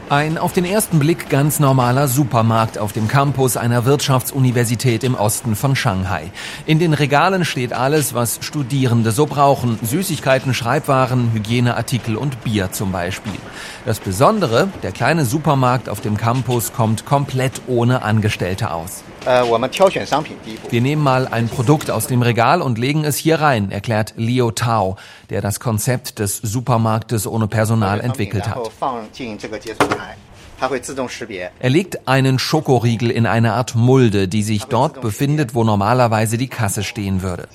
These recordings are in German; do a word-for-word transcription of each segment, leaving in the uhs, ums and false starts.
Ein auf den ersten Blick ganz normaler Supermarkt auf dem Campus einer Wirtschaftsuniversität im Osten von Shanghai. In den Regalen steht alles, was Studierende so brauchen. Süßigkeiten, Schreibwaren, Hygieneartikel und Bier zum Beispiel. Das Besondere, der kleine Supermarkt auf dem Campus kommt komplett ohne Angestellte aus. Wir nehmen mal ein Produkt aus dem Regal und legen es hier rein, erklärt Liu Tao, der das Konzept des Supermarktes ohne Personal entwickelt hat. Er legt einen Schokoriegel in eine Art Mulde, die sich dort befindet, wo normalerweise die Kasse stehen würde.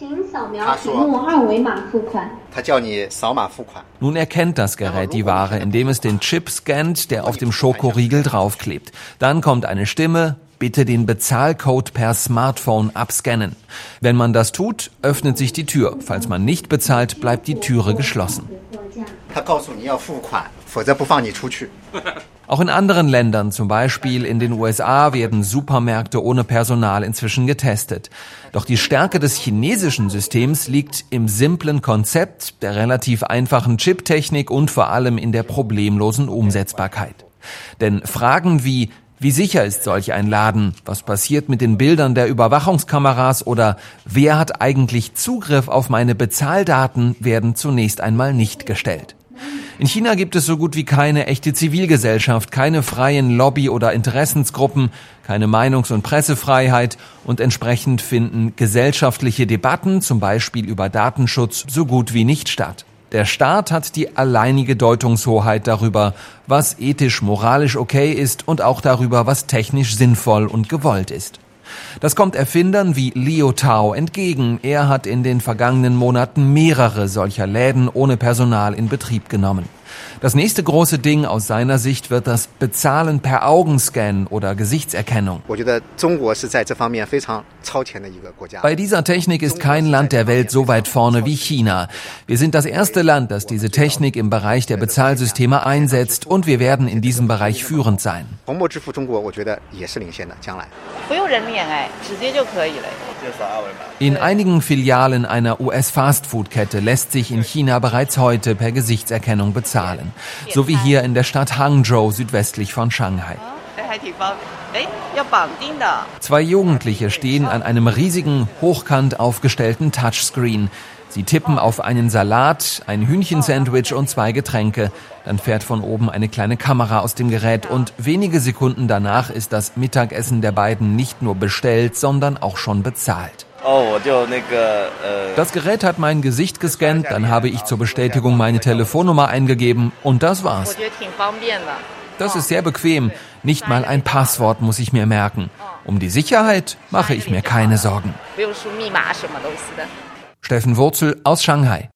Nun erkennt das Gerät die Ware, indem es den Chip scannt, der auf dem Schokoriegel draufklebt. Dann kommt eine Stimme: Bitte den Bezahlcode per Smartphone abscannen. Wenn man das tut, öffnet sich die Tür. Falls man nicht bezahlt, bleibt die Türe geschlossen. Auch in anderen Ländern, zum Beispiel in den U S A, werden Supermärkte ohne Personal inzwischen getestet. Doch die Stärke des chinesischen Systems liegt im simplen Konzept, der relativ einfachen Chiptechnik und vor allem in der problemlosen Umsetzbarkeit. Denn Fragen wie: Wie sicher ist solch ein Laden? Was passiert mit den Bildern der Überwachungskameras? Oder wer hat eigentlich Zugriff auf meine Bezahldaten, werden zunächst einmal nicht gestellt. In China gibt es so gut wie keine echte Zivilgesellschaft, keine freien Lobby- oder Interessensgruppen, keine Meinungs- und Pressefreiheit und entsprechend finden gesellschaftliche Debatten, zum Beispiel über Datenschutz, so gut wie nicht statt. Der Staat hat die alleinige Deutungshoheit darüber, was ethisch, moralisch okay ist und auch darüber, was technisch sinnvoll und gewollt ist. Das kommt Erfindern wie Liu Tao entgegen. Er hat in den vergangenen Monaten mehrere solcher Läden ohne Personal in Betrieb genommen. Das nächste große Ding aus seiner Sicht wird das Bezahlen per Augenscan oder Gesichtserkennung. Bei dieser Technik ist kein Land der Welt so weit vorne wie China. Wir sind das erste Land, das diese Technik im Bereich der Bezahlsysteme einsetzt, und wir werden in diesem Bereich führend sein. In einigen Filialen einer U S-Fastfood-Kette lässt sich in China bereits heute per Gesichtserkennung bezahlen. So wie hier in der Stadt Hangzhou südwestlich von Shanghai. Zwei Jugendliche stehen an einem riesigen, hochkant aufgestellten Touchscreen. Sie tippen auf einen Salat, ein Hühnchensandwich und zwei Getränke. Dann fährt von oben eine kleine Kamera aus dem Gerät und wenige Sekunden danach ist das Mittagessen der beiden nicht nur bestellt, sondern auch schon bezahlt. Das Gerät hat mein Gesicht gescannt, dann habe ich zur Bestätigung meine Telefonnummer eingegeben und das war's. Das ist sehr bequem. Nicht mal ein Passwort muss ich mir merken. Um die Sicherheit mache ich mir keine Sorgen. Steffen Wurzel aus Shanghai.